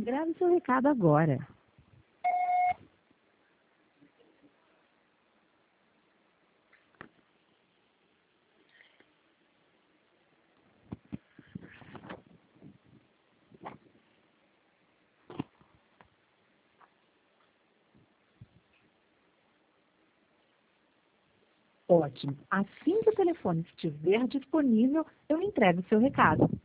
Grave seu recado agora. Ótimo. Assim que o telefone estiver disponível, eu entrego o seu recado.